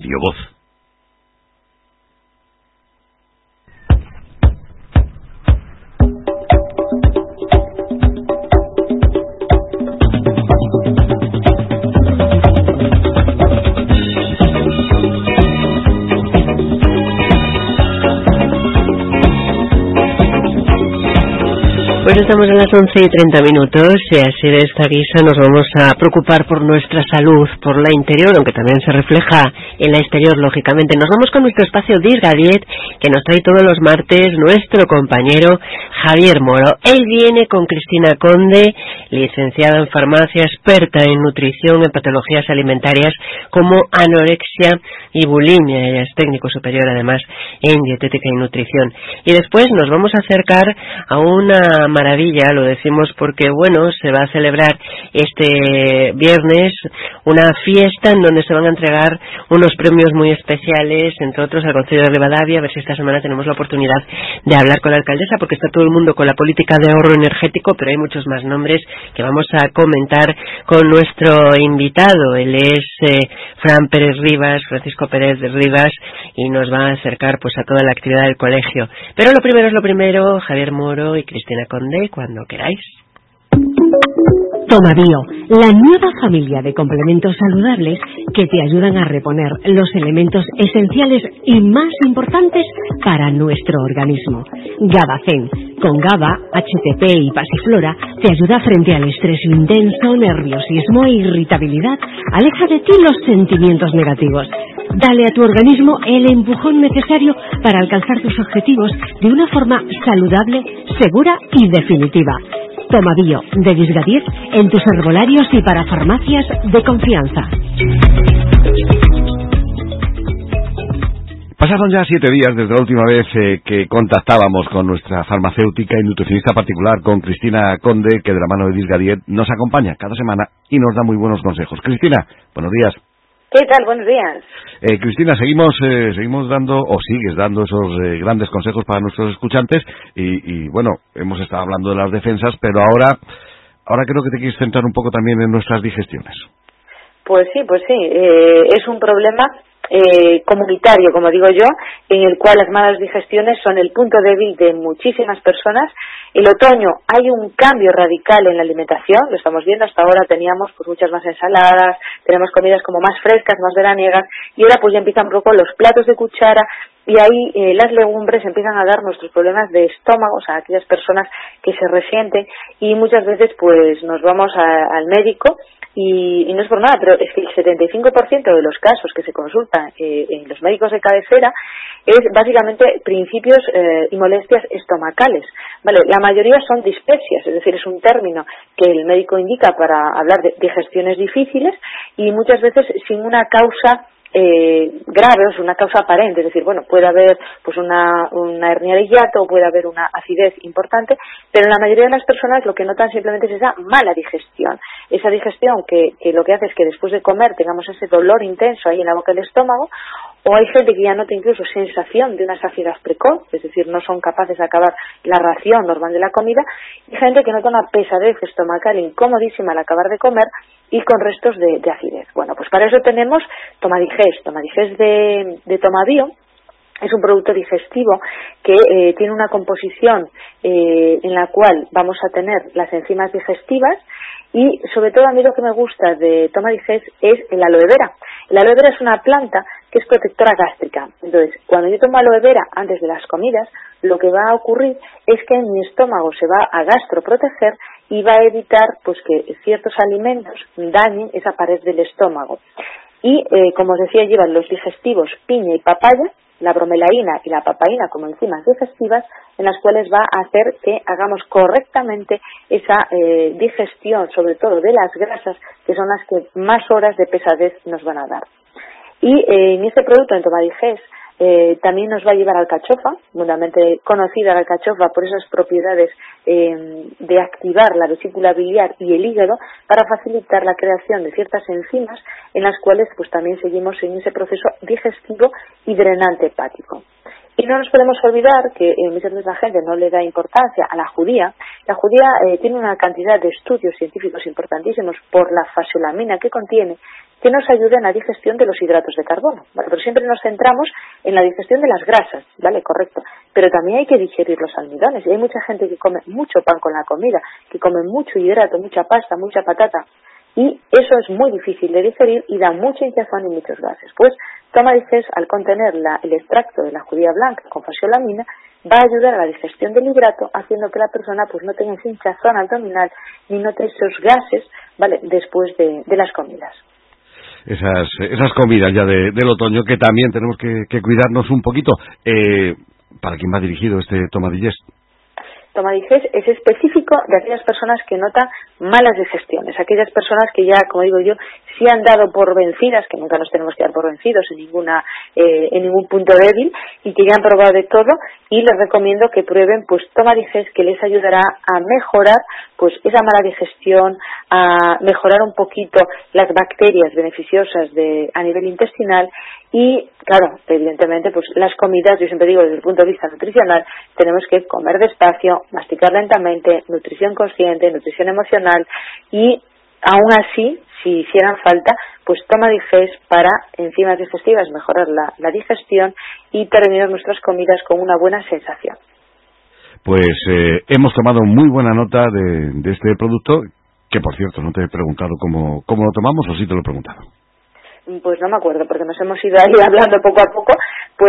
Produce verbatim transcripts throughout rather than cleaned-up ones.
Voz. Pues estamos a las once y treinta minutos y así de esta guisa nos vamos a preocupar por nuestra salud, por la interior, aunque también se refleja en la exterior, lógicamente. Nos vamos con nuestro espacio Disgadiet, que nos trae todos los martes nuestro compañero Javier Moro. Él viene con Cristina Conde, licenciada en farmacia, experta en nutrición, en patologías alimentarias como anorexia y bulimia. Ella es técnico superior además en dietética y nutrición. Y después nos vamos a acercar a una maravilla, lo decimos porque, bueno, se va a celebrar este viernes una fiesta en donde se van a entregar unos premios muy especiales, entre otros al Concello de Ribadavia. A ver si esta semana tenemos la oportunidad de hablar con la alcaldesa, porque está todo el mundo con la política de ahorro energético, pero hay muchos más nombres que vamos a comentar con nuestro invitado. Él es eh, Fran Pérez Rivas, Francisco Pérez de Rivas, y nos va a acercar pues a toda la actividad del colegio. Pero lo primero es lo primero, Javier Moro y Cristina Conde, cuando queráis. Tomabio, la nueva familia de complementos saludables que te ayudan a reponer los elementos esenciales y más importantes para nuestro organismo. GABACEN, con GABA, H T P y pasiflora, te ayuda frente al estrés intenso, nerviosismo e irritabilidad. Aleja de ti los sentimientos negativos. Dale a tu organismo el empujón necesario para alcanzar tus objetivos de una forma saludable, segura y definitiva. Tomabio, de Disgadiet, en tus herbolarios y para farmacias de confianza. Pasaron ya siete días desde la última vez eh, que contactábamos con nuestra farmacéutica y nutricionista particular, con Cristina Conde, que de la mano de Disgadiet nos acompaña cada semana y nos da muy buenos consejos. Cristina, buenos días. ¿Qué tal? Buenos días. Eh, Cristina, seguimos eh, seguimos dando, o sigues dando esos eh, grandes consejos para nuestros escuchantes y, y, bueno, hemos estado hablando de las defensas, pero ahora ahora creo que te quieres centrar un poco también en nuestras digestiones. Pues sí, pues sí. Eh, es un problema eh, comunitario, como digo yo, en el cual las malas digestiones son el punto débil de muchísimas personas. El otoño hay un cambio radical en la alimentación, lo estamos viendo. Hasta ahora teníamos pues muchas más ensaladas, tenemos comidas como más frescas, más veraniegas, y ahora pues ya empiezan un poco los platos de cuchara, y ahí eh, las legumbres empiezan a dar nuestros problemas de estómago, o sea, aquellas personas que se resienten, y muchas veces pues nos vamos a, al médico, y, y no es por nada, pero es que el setenta y cinco por ciento de los casos que se consultan eh, en los médicos de cabecera es básicamente principios eh, y molestias estomacales. Vale, la mayoría son dispepsias, es decir, es un término que el médico indica para hablar de digestiones difíciles y muchas veces sin una causa Eh, grave, o una causa aparente, es decir, bueno, puede haber pues una, una hernia de hiato o puede haber una acidez importante, pero en la mayoría de las personas lo que notan simplemente es esa mala digestión, esa digestión que, que lo que hace es que después de comer tengamos ese dolor intenso ahí en la boca del estómago, o hay gente que ya nota incluso sensación de una saciedad precoz, es decir, no son capaces de acabar la ración normal de la comida, y gente que nota una pesadez estomacal incomodísima al acabar de comer y con restos de, de acidez. Bueno, pues para eso tenemos Tomadigest. Tomadigest de, de Tomabio es un producto digestivo que eh, tiene una composición eh, en la cual vamos a tener las enzimas digestivas y sobre todo a mí lo que me gusta de Tomadigest es el aloe vera. El aloe vera es una planta que es protectora gástrica. Entonces, cuando yo tomo aloe vera antes de las comidas, lo que va a ocurrir es que mi estómago se va a gastroproteger y va a evitar pues que ciertos alimentos dañen esa pared del estómago. Y, eh, como os decía, llevan los digestivos piña y papaya, la bromelaína y la papaína como enzimas digestivas, en las cuales va a hacer que hagamos correctamente esa eh, digestión, sobre todo de las grasas, que son las que más horas de pesadez nos van a dar. Y eh, en este producto, en Tomadigest, Eh, también nos va a llevar alcachofa, mundialmente conocida la alcachofa por esas propiedades eh, de activar la vesícula biliar y el hígado para facilitar la creación de ciertas enzimas en las cuales pues también seguimos en ese proceso digestivo y drenante hepático. Y no nos podemos olvidar que eh, muchas veces la gente no le da importancia a la judía. La judía eh, tiene una cantidad de estudios científicos importantísimos por la fasolamina que contiene, que nos ayuden a la digestión de los hidratos de carbono, ¿vale? Pero siempre nos centramos en la digestión de las grasas, ¿vale? Correcto. Pero también hay que digerir los almidones, y hay mucha gente que come mucho pan con la comida, que come mucho hidrato, mucha pasta, mucha patata, y eso es muy difícil de digerir y da mucha hinchazón y muchos gases. Pues TomaDigest, al contener la, el extracto de la judía blanca con fasiolamina, va a ayudar a la digestión del hidrato, haciendo que la persona pues no tenga esa hinchazón abdominal ni note esos gases, ¿vale?, después de, de las comidas. Esas, esas comidas ya de, del otoño, que también tenemos que, que cuidarnos un poquito. Eh, ¿Para quién va dirigido este TomaDigest? TomaDigest es específico de aquellas personas que notan malas digestiones, aquellas personas que ya, como digo yo, sí han dado por vencidas, que nunca nos tenemos que dar por vencidos en ninguna eh, en ningún punto débil, y que ya han probado de todo, y les recomiendo que prueben pues TomaDigest, que les ayudará a mejorar pues esa mala digestión, a mejorar un poquito las bacterias beneficiosas de a nivel intestinal. Y claro, evidentemente pues las comidas, yo siempre digo desde el punto de vista nutricional, tenemos que comer despacio, masticar lentamente, nutrición consciente, nutrición emocional, y aún así, si hicieran falta, pues TomaDigest para enzimas digestivas, mejorar la, la digestión y terminar nuestras comidas con una buena sensación. Pues eh, hemos tomado muy buena nota de, de este producto, que por cierto no te he preguntado cómo, cómo lo tomamos, o sí te lo he preguntado. Pues no me acuerdo, porque nos hemos ido ahí hablando poco a poco. Pues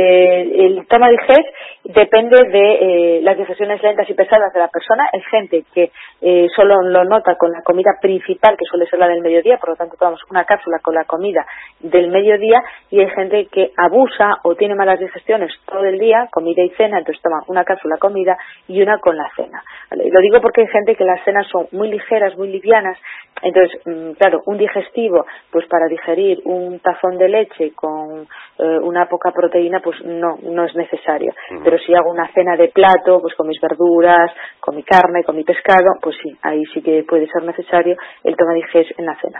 eh, el TomaDigest depende de eh, las digestiones lentas y pesadas de la persona. Hay gente que eh, solo lo nota con la comida principal, que suele ser la del mediodía, por lo tanto tomamos una cápsula con la comida del mediodía, y hay gente que abusa o tiene malas digestiones todo el día, comida y cena, entonces toma una cápsula comida y una con la cena. ¿Vale? Lo digo porque hay gente que las cenas son muy ligeras, muy livianas, entonces, claro, un digestivo, pues para digerir un tazón de leche con eh, una poca proteína, pues no no es necesario. Pero si hago una cena de plato, pues con mis verduras, con mi carne, con mi pescado, pues sí, ahí sí que puede ser necesario el TomaDigest en la cena.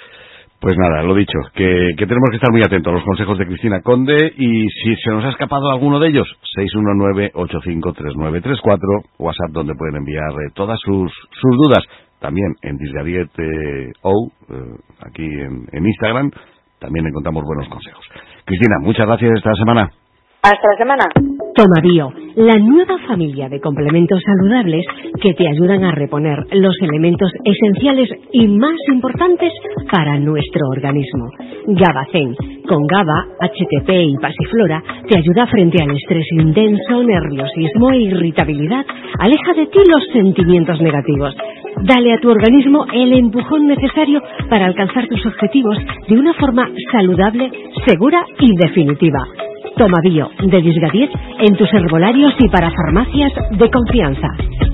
Pues nada, lo dicho, que, que tenemos que estar muy atentos a los consejos de Cristina Conde, y si se nos ha escapado alguno de ellos, seis uno nueve, ocho cinco tres nueve tres cuatro, WhatsApp donde pueden enviar eh, todas sus, sus dudas, también en Disgadiet eh, O, eh, aquí en, en Instagram, también encontramos buenos consejos. Cristina, muchas gracias esta semana. Hasta la semana. TomaBio, la nueva familia de complementos saludables que te ayudan a reponer los elementos esenciales y más importantes para nuestro organismo. GABACEN, con GABA, H T P y pasiflora, te ayuda frente al estrés intenso, nerviosismo e irritabilidad. Aleja de ti los sentimientos negativos. Dale a tu organismo el empujón necesario para alcanzar tus objetivos de una forma saludable, segura y definitiva. TomaBio, de Disgadiet, en tus herbolarios y para farmacias de confianza.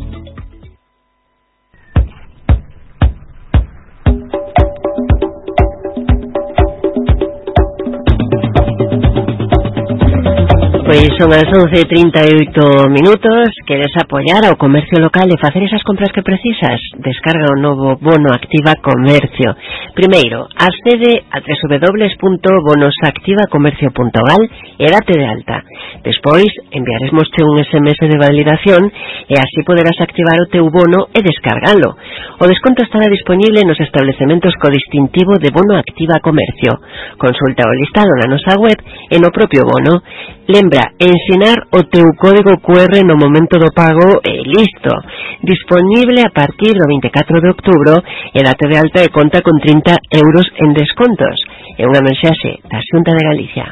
Pois son as once e trinta e oito minutos. Queres apoiar ao comercio local e facer esas compras que precisas? Descarga o novo bono Activa Comercio. Primeiro, accede a doble u doble u doble u punto bonosactivacomercio punto gal e date de alta. Despois, enviaremosche un ese eme ese de validación e así poderás activar o teu bono e descargalo. O desconto estará disponible nos establecementos co distintivo de Bono Activa Comercio. Consulta o listado na nosa web e no propio bono. Lembra, ensinar o teu código cu erre no momento do pago e listo. Disponible a partir do vinte e catro de outubro e date de alta e conta con trinta euros en descontos. É unha mensaxe da Xunta de Galicia.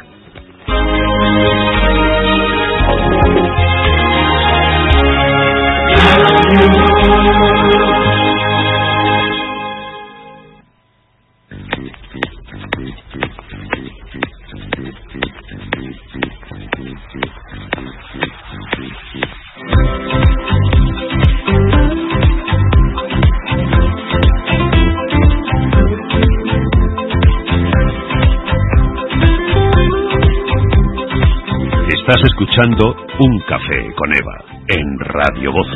Estás escuchando Un Café con Eva en Radio Voz.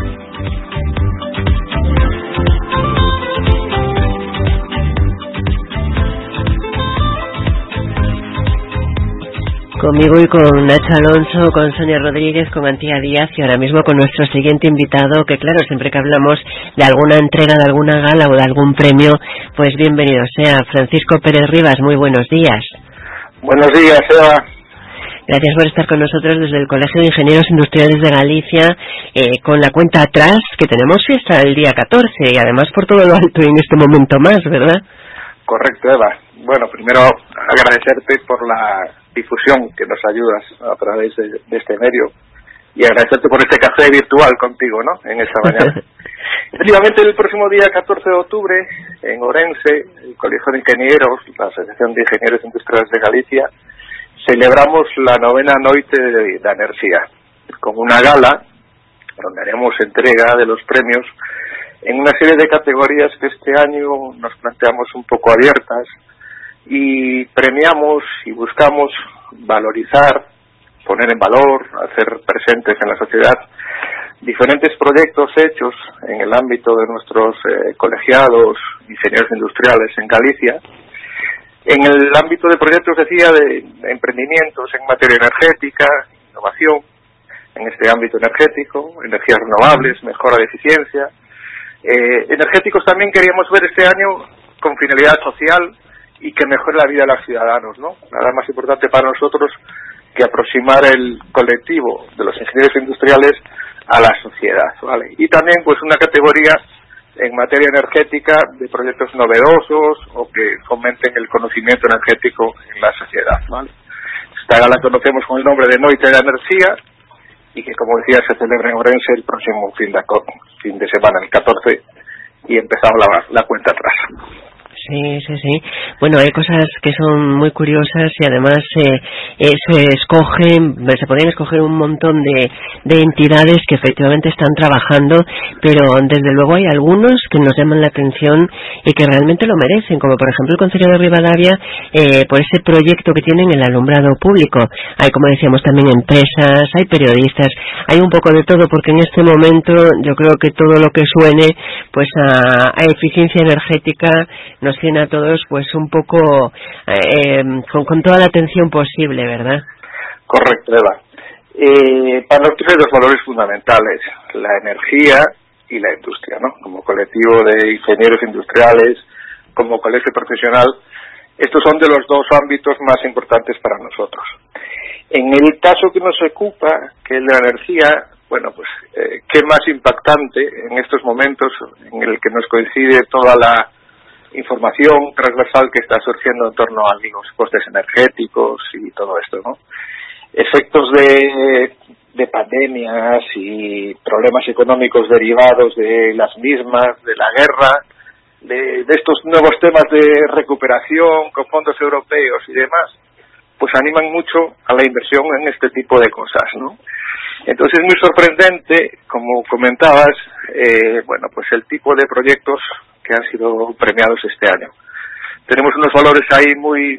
Conmigo y con Nacho Alonso, con Sonia Rodríguez, con Antía Díaz y ahora mismo con nuestro siguiente invitado, que claro, siempre que hablamos de alguna entrega, de alguna gala o de algún premio, pues bienvenido sea. Francisco Pérez Rivas, muy buenos días. Buenos días, Eva. Gracias por estar con nosotros desde el Colegio de Ingenieros Industriales de Galicia, eh, con la cuenta atrás, que tenemos fiesta el día catorce y además por todo lo alto en este momento más, ¿verdad? Correcto, Eva. Bueno, primero agradecerte por la difusión que nos ayudas a través de, de este medio y agradecerte por este café virtual contigo, ¿no?, en esta mañana. Efectivamente, el próximo día catorce de octubre, en Orense, el Colegio de Ingenieros, la Asociación de Ingenieros Industriales de Galicia, celebramos la novena noite de, de enerxía, con una gala donde haremos entrega de los premios en una serie de categorías que este año nos planteamos un poco abiertas y premiamos y buscamos valorizar, poner en valor, hacer presentes en la sociedad diferentes proyectos hechos en el ámbito de nuestros eh, colegiados, ingenieros industriales en Galicia, en el ámbito de proyectos, decía, de emprendimientos en materia energética, innovación, en este ámbito energético, energías renovables, mejora de eficiencia. Eh, energéticos también queríamos ver este año con finalidad social y que mejore la vida de los ciudadanos, ¿no? Nada más importante para nosotros que aproximar el colectivo de los ingenieros industriales a la sociedad, ¿vale? Y también pues una categoría en materia energética de proyectos novedosos o que fomenten el conocimiento energético en la sociedad, ¿vale? Esta gala conocemos con el nombre de Noite da Enerxía y que, como decía, se celebra en Orense el próximo fin de, fin de semana, el catorce, y empezamos la, la cuenta atrás. Sí, sí, sí. Bueno, hay cosas que son muy curiosas y además eh, eh, se escogen, se pueden escoger un montón de, de entidades que efectivamente están trabajando, pero desde luego hay algunos que nos llaman la atención y que realmente lo merecen, como por ejemplo el Concello de Ribadavia, eh, por ese proyecto que tienen en el alumbrado público. Hay, como decíamos, también empresas, hay periodistas, hay un poco de todo, porque en este momento yo creo que todo lo que suene pues a, a eficiencia energética nos tiene a todos pues un poco eh, con, con toda la atención posible, ¿verdad? Correcto, Eva. Eh, para nosotros hay dos valores fundamentales, la energía y la industria, ¿no? Como colectivo de ingenieros industriales, como colegio profesional, estos son de los dos ámbitos más importantes para nosotros. En el caso que nos ocupa, que es la energía, bueno, pues eh, qué más impactante en estos momentos en el que nos coincide toda la información transversal que está surgiendo en torno a los costes energéticos y todo esto, ¿no? Efectos de, de pandemias y problemas económicos derivados de las mismas, de la guerra, de, de estos nuevos temas de recuperación con fondos europeos y demás, pues animan mucho a la inversión en este tipo de cosas, ¿no? Entonces es muy sorprendente, como comentabas, eh, bueno, pues el tipo de proyectos que han sido premiados este año. Tenemos unos valores ahí muy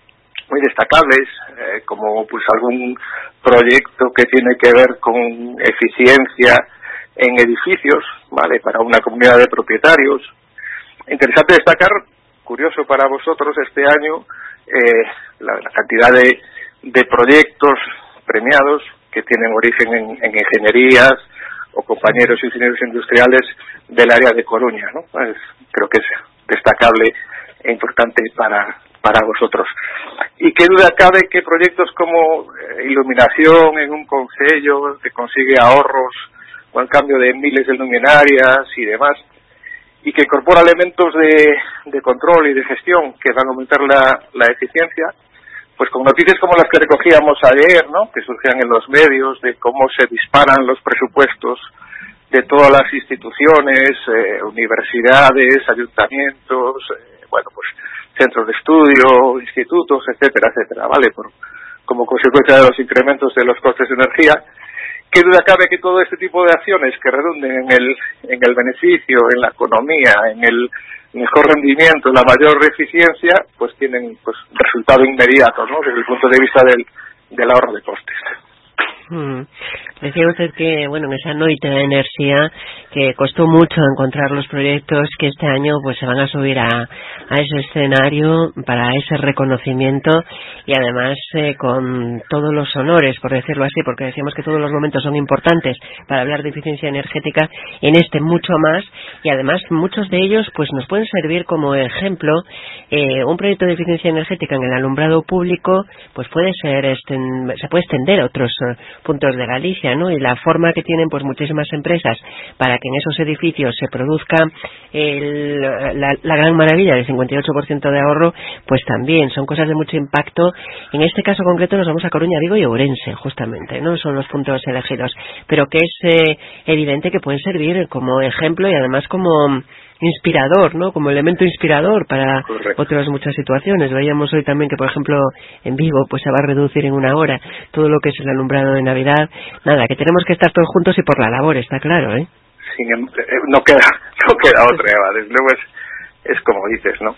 muy destacables, eh, como pues algún proyecto que tiene que ver con eficiencia en edificios, ¿vale?, para una comunidad de propietarios. Interesante destacar, curioso para vosotros este año, eh, la, la cantidad de, de proyectos premiados que tienen origen en, en ingenierías o compañeros ingenieros industriales del área de Coruña, ¿no? Pues creo que es destacable e importante para para vosotros. Y qué duda cabe que proyectos como eh, iluminación en un concello que consigue ahorros o el cambio de miles de luminarias y demás, y que incorpora elementos de, de control y de gestión que van a aumentar la, la eficiencia, pues con noticias como las que recogíamos ayer, ¿no?, que surgían en los medios, de cómo se disparan los presupuestos de todas las instituciones, eh, universidades, ayuntamientos, eh, bueno, pues centros de estudio, institutos, etcétera, etcétera, ¿vale?, por, como consecuencia de los incrementos de los costes de energía. ¿Qué duda cabe que todo este tipo de acciones que redunden en el, en el beneficio, en la economía, en el mejor rendimiento, la mayor eficiencia, pues tienen pues resultado inmediato, ¿no?, desde el punto de vista del, del ahorro de costes? Hmm. Decía usted que, bueno, en esa noite de energía, que costó mucho encontrar los proyectos que este año pues se van a subir a, a ese escenario para ese reconocimiento y además eh, con todos los honores, por decirlo así, porque decíamos que todos los momentos son importantes para hablar de eficiencia energética, en este mucho más, y además muchos de ellos pues nos pueden servir como ejemplo. Eh, un proyecto de eficiencia energética en el alumbrado público pues puede ser esten, se puede extender a otros uh, puntos de Galicia, ¿no? Y la forma que tienen pues muchísimas empresas para que en esos edificios se produzca el, la, la gran maravilla del cincuenta y ocho por ciento de ahorro, pues también son cosas de mucho impacto. En este caso concreto nos vamos a Coruña, Vigo y Ourense, justamente, ¿no? Son los puntos elegidos, pero que es eh, evidente que pueden servir como ejemplo y además como inspirador, ¿no? Como elemento inspirador para Correcto. Otras muchas situaciones. Veíamos hoy también que, por ejemplo, en Vigo pues se va a reducir en una hora todo lo que es el alumbrado de Navidad. Nada, que tenemos que estar todos juntos y por la labor, está claro, ¿eh? Sí, no queda, no queda otra, Eva. Desde luego es, es como dices, ¿no?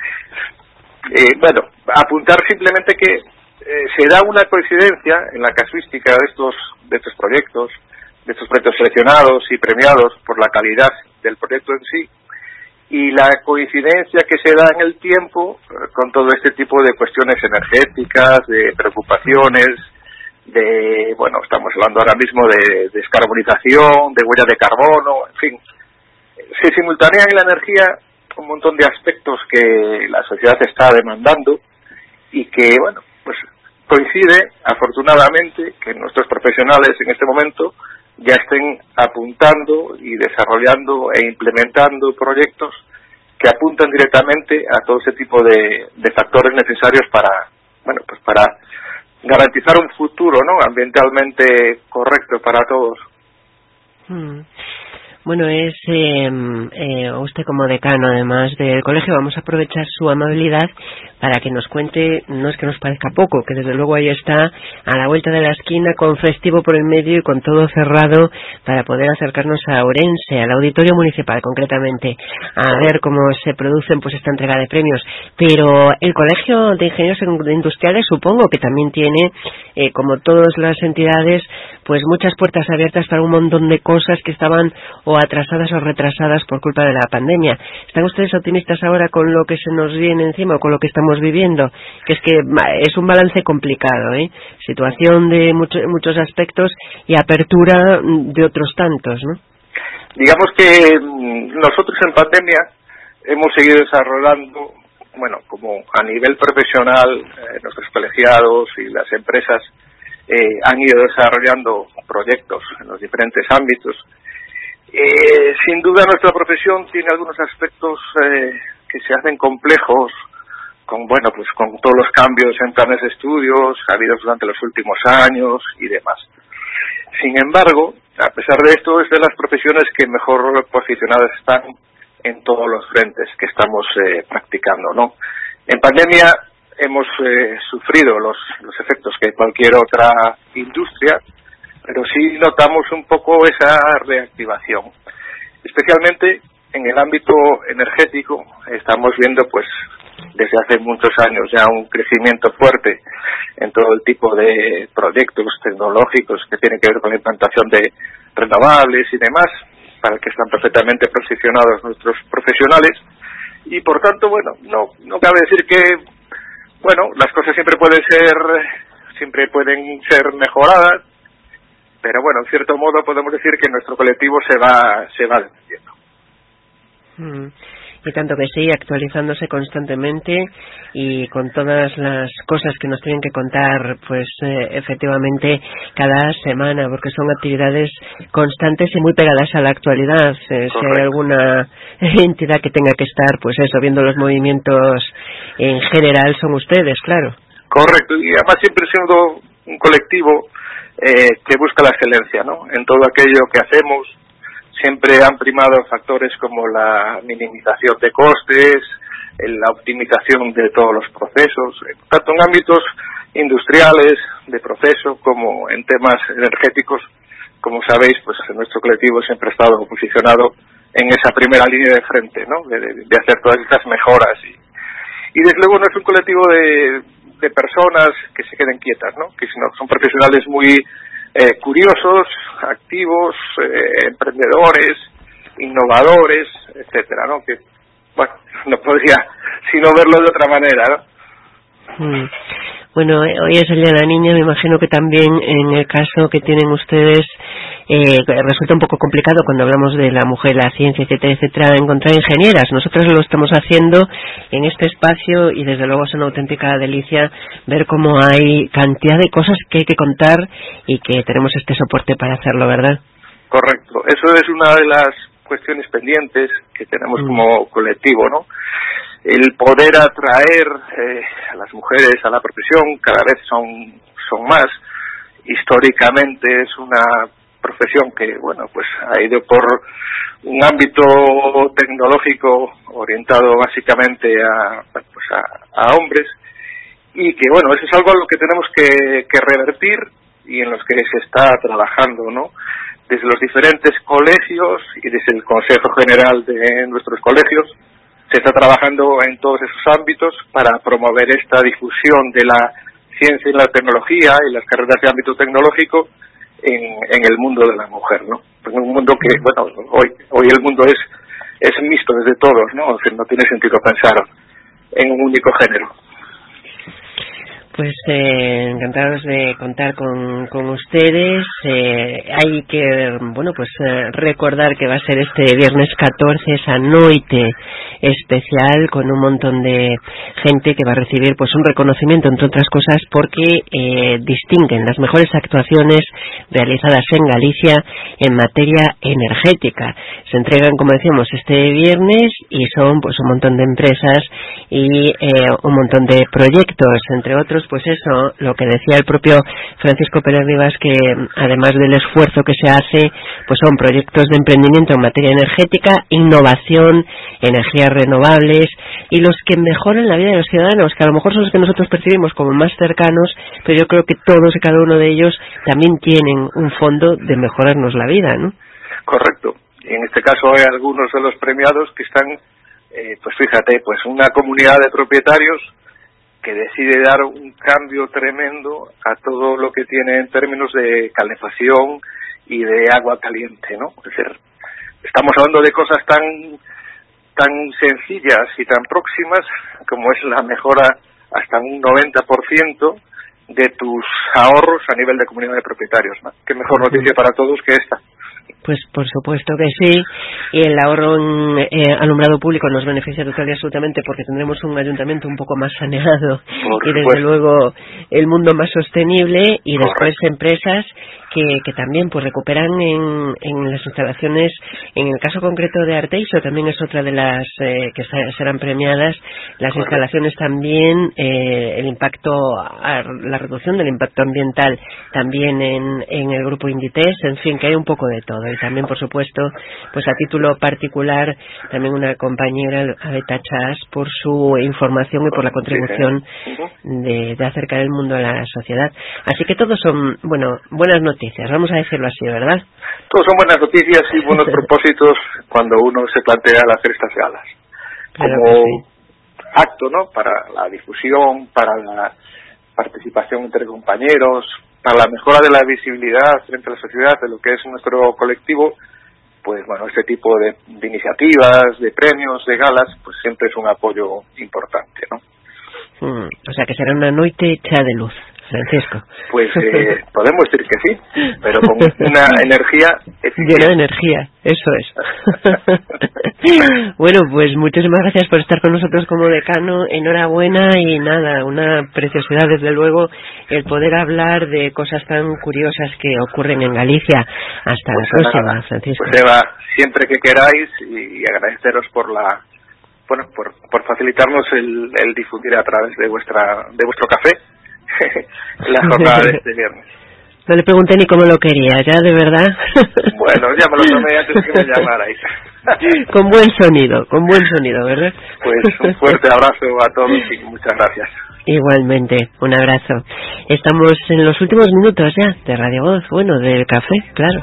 Eh, bueno, apuntar simplemente que eh, se da una coincidencia en la casuística de estos, de estos proyectos, de estos proyectos seleccionados y premiados por la calidad del proyecto en sí, y la coincidencia que se da en el tiempo con todo este tipo de cuestiones energéticas, de preocupaciones, de, bueno, estamos hablando ahora mismo de, de descarbonización, de huella de carbono, en fin. Se simultanean en la energía un montón de aspectos que la sociedad está demandando y que, bueno, pues coincide, afortunadamente, que nuestros profesionales en este momento ya estén apuntando y desarrollando e implementando proyectos que apuntan directamente a todo ese tipo de, de factores necesarios para, bueno, pues para garantizar un futuro, ¿no?, ambientalmente correcto para todos. Hmm. Bueno, es eh, eh, usted como decano, además del colegio, vamos a aprovechar su amabilidad para que nos cuente, no es que nos parezca poco, que desde luego ahí está a la vuelta de la esquina, con festivo por el medio y con todo cerrado, para poder acercarnos a Ourense, al auditorio municipal concretamente, a ver cómo se producen pues esta entrega de premios. Pero el Colegio de Ingenieros Industriales supongo que también tiene, eh, como todas las entidades, pues muchas puertas abiertas para un montón de cosas que estaban o atrasadas o retrasadas por culpa de la pandemia. ¿Están ustedes optimistas ahora con lo que se nos viene encima o con lo que estamos viviendo? Que es que es un balance complicado, ¿eh? Situación de mucho, muchos aspectos y apertura de otros tantos, ¿no? Digamos que nosotros en pandemia hemos seguido desarrollando, bueno, como a nivel profesional, eh, nuestros colegiados y las empresas eh, han ido desarrollando proyectos en los diferentes ámbitos. Eh, sin duda nuestra profesión tiene algunos aspectos eh, que se hacen complejos con, bueno, pues con todos los cambios en planes de estudios habidos durante los últimos años y demás. Sin embargo, a pesar de esto, es de las profesiones que mejor posicionadas están en todos los frentes que estamos eh, practicando, ¿no? En pandemia hemos eh, sufrido los, los efectos que cualquier otra industria, pero sí notamos un poco esa reactivación. Especialmente en el ámbito energético estamos viendo pues desde hace muchos años ya un crecimiento fuerte en todo el tipo de proyectos tecnológicos que tienen que ver con la implantación de renovables y demás, para el que están perfectamente posicionados nuestros profesionales, y por tanto, bueno, no, no cabe decir que, bueno, las cosas siempre pueden ser, siempre pueden ser mejoradas, pero bueno, en cierto modo podemos decir que nuestro colectivo se va se va defendiendo. Mm. Y tanto que sí, actualizándose constantemente y con todas las cosas que nos tienen que contar, pues eh, efectivamente cada semana, porque son actividades constantes y muy pegadas a la actualidad. Eh, si hay alguna entidad que tenga que estar, pues eso, viendo los movimientos en general, son ustedes, claro. Correcto, y además siempre siendo un colectivo eh, que busca la excelencia, ¿no?, en todo aquello que hacemos. Siempre han primado factores como la minimización de costes, la optimización de todos los procesos, tanto en ámbitos industriales, de proceso, como en temas energéticos. Como sabéis, pues nuestro colectivo siempre ha estado posicionado en esa primera línea de frente, ¿no?, de, de hacer todas estas mejoras. Y, y desde luego no es un colectivo de, de personas que se queden quietas, ¿no?, que sino son profesionales muy eh, curiosos, activos, eh, emprendedores, innovadores, etcétera, ¿no? Que, bueno, no podría sino verlo de otra manera, ¿no? Mm. Bueno, hoy es el Día de la Niña, me imagino que también en el caso que tienen ustedes eh, resulta un poco complicado cuando hablamos de la mujer, la ciencia, etcétera, etcétera, encontrar ingenieras. Nosotros lo estamos haciendo en este espacio y desde luego es una auténtica delicia ver cómo hay cantidad de cosas que hay que contar y que tenemos este soporte para hacerlo, ¿verdad? Correcto, eso es una de las cuestiones pendientes que tenemos mm. como colectivo, ¿no? El poder atraer eh, a las mujeres a la profesión, cada vez son son más. Históricamente es una profesión que, bueno, pues ha ido por un ámbito tecnológico orientado básicamente a, pues a, a hombres, y que, bueno, eso es algo a lo que tenemos que, que revertir y en los que se está trabajando, ¿no? Desde los diferentes colegios y desde el Consejo General de nuestros colegios se está trabajando en todos esos ámbitos para promover esta difusión de la ciencia y la tecnología y las carreras de ámbito tecnológico en, en el mundo de la mujer, ¿no? En un mundo que, bueno, hoy hoy el mundo es es mixto desde todos, ¿no? O sea, no tiene sentido pensar en un único género. Pues eh, encantados de contar con, con ustedes. Eh, hay que, bueno, pues eh, recordar que va a ser este viernes catorce esa noite especial con un montón de gente que va a recibir pues un reconocimiento, entre otras cosas, porque eh, distinguen las mejores actuaciones realizadas en Galicia en materia energética. Se entregan, como decíamos, este viernes y son pues un montón de empresas y eh, un montón de proyectos, entre otros, pues eso, lo que decía el propio Francisco Pérez Rivas, que además del esfuerzo que se hace, pues son proyectos de emprendimiento en materia energética, innovación, energías renovables y los que mejoran la vida de los ciudadanos, que a lo mejor son los que nosotros percibimos como más cercanos, pero yo creo que todos y cada uno de ellos también tienen un fondo de mejorarnos la vida, ¿no? Correcto. Y en este caso hay algunos de los premiados que están, eh, pues fíjate, pues una comunidad de propietarios que decide dar un cambio tremendo a todo lo que tiene en términos de calefacción y de agua caliente, ¿no? Es decir, estamos hablando de cosas tan tan sencillas y tan próximas como es la mejora hasta un noventa por ciento de tus ahorros a nivel de comunidad de propietarios, ¿no? Qué mejor noticia para todos que esta. Pues por supuesto que sí, y el ahorro en eh, alumbrado público nos beneficia total y absolutamente porque tendremos un ayuntamiento un poco más saneado por y desde supuesto. Luego el mundo más sostenible y Correcto. Después empresas que, que también pues recuperan en, en las instalaciones. En el caso concreto de Arteixo también es otra de las eh, que serán premiadas, las Correcto. Instalaciones también, eh, el impacto, la reducción del impacto ambiental también en, en el grupo Inditex, en fin, que hay un poco de todo. Y también, por supuesto, pues a título particular, también una compañera, Abeta Chas, por su información y por la contribución de, de acercar el mundo a la sociedad. Así que todos son, bueno, buenas noticias, vamos a decirlo así, ¿verdad? Todos son buenas noticias y buenos propósitos cuando uno se plantea el hacer estas galas. Claro como sí. acto, ¿no? Para la difusión, para la participación entre compañeros, para la mejora de la visibilidad frente a la sociedad de lo que es nuestro colectivo, pues bueno, este tipo de, de iniciativas, de premios, de galas, pues siempre es un apoyo importante, ¿no? Mm, o sea que será una noite hecha de luz, Francisco. Pues eh, podemos decir que sí, pero con una energía eficiente. Llena de energía, eso es. Bueno, pues muchísimas gracias por estar con nosotros como decano, enhorabuena y nada, una preciosidad desde luego el poder hablar de cosas tan curiosas que ocurren en Galicia. Hasta pues la próxima, nada. Francisco. Pues Eva, siempre que queráis y agradeceros por la bueno por, por facilitarnos el, el difundir a través de vuestra de vuestro café la jornada de este viernes. No le pregunté ni cómo lo quería, ya, de verdad. Bueno, ya me lo tomé antes que me llamarais. Con buen sonido, con buen sonido, ¿verdad? Pues un fuerte abrazo a todos y muchas gracias. Igualmente, un abrazo. Estamos en los últimos minutos ya de Radio Voz, bueno, del café, claro.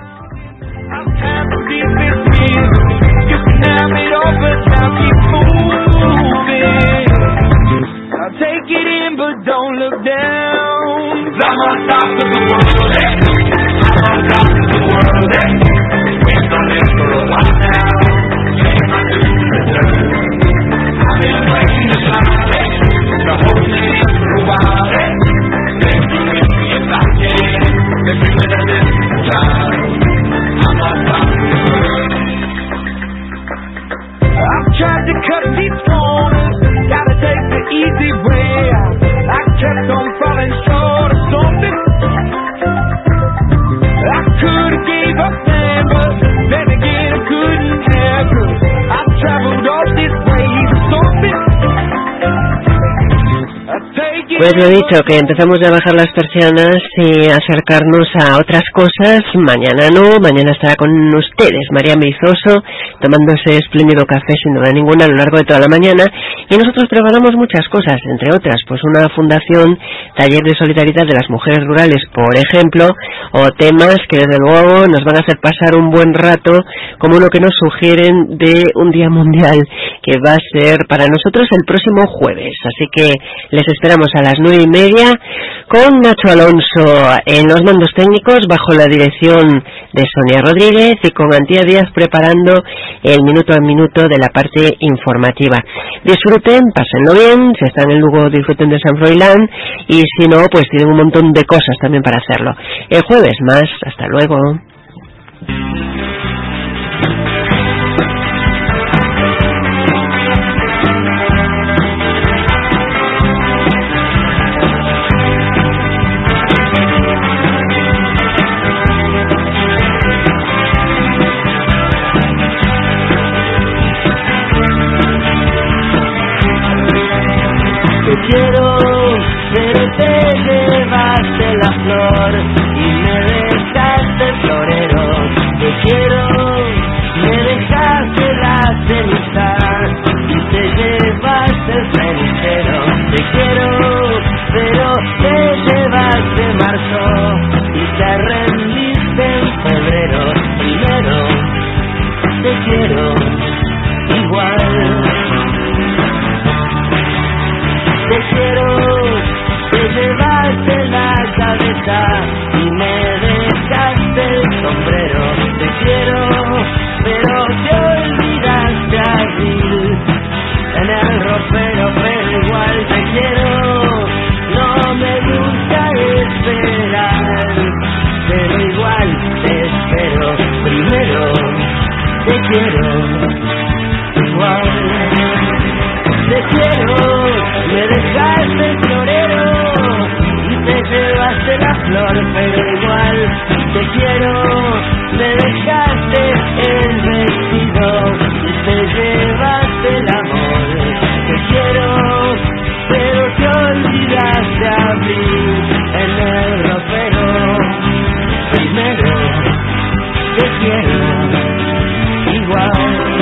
Take it in, but don't look down. I'm on top of the world. Pues lo dicho, que empezamos ya a bajar las persianas y acercarnos a otras cosas. Mañana no, mañana estará con ustedes María Meizoso, tomándose espléndido café sin duda ninguna a lo largo de toda la mañana. Y nosotros preparamos muchas cosas, entre otras, pues una fundación, taller de solidaridad de las mujeres rurales, por ejemplo, o temas que desde luego nos van a hacer pasar un buen rato, como uno que nos sugieren de un día mundial, que va a ser para nosotros el próximo jueves. Así que les esperamos a las nueve y media con Nacho Alonso en los mandos técnicos, bajo la dirección de Sonia Rodríguez, y con Antía Díaz preparando el minuto a minuto de la parte informativa. Disfruten, pásenlo bien, si están en Lugo disfruten de San Froilán, y si no, pues tienen un montón de cosas también para hacerlo. El jueves más, hasta luego. Quiero, pero te llevaste la flor y me dejaste el florero. Te quiero, me dejaste la ceniza y te llevaste el cenicero. Te quiero, pero te llevaste marzo y te rendiste en febrero. Primero, te quiero igual. Te quiero, te llevaste la cabeza y me dejaste el sombrero. Te quiero, pero te olvidaste abril en el ropero, pero igual te quiero. No me gusta esperar, pero igual te espero. Primero, te quiero igual. Te quiero, me dejaste el florero y te llevaste la flor, pero igual te quiero. Me dejaste el vestido y te llevaste el amor. Te quiero, pero te olvidaste abril en el ropero. Primero, te quiero igual.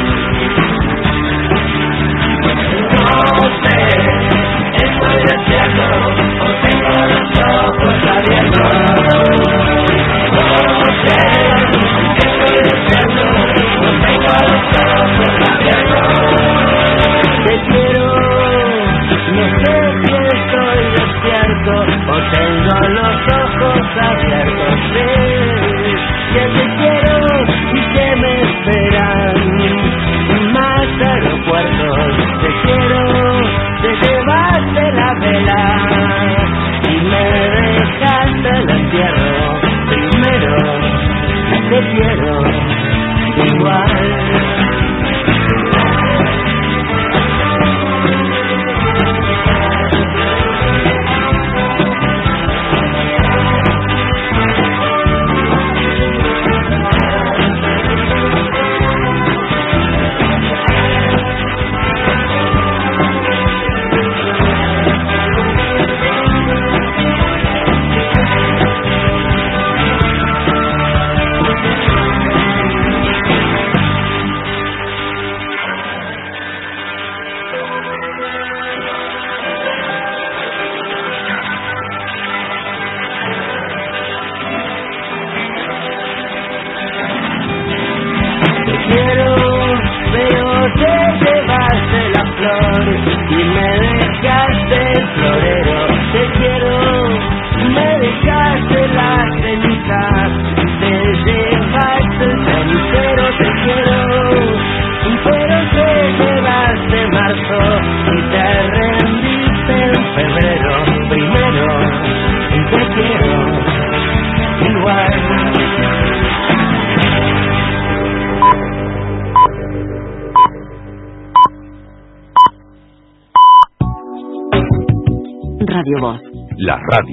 No sé, estoy despierto o tengo los ojos abiertos. No sé, estoy despierto o tengo los ojos abiertos. Te quiero, no sé si estoy despierto o tengo los ojos abiertos. Sé que te quiero y que me esperan más aeropuertos. Te quiero, te llevaste la vela y me dejaste el entierro. Primero, te quiero igual. Radio Voz. La radio.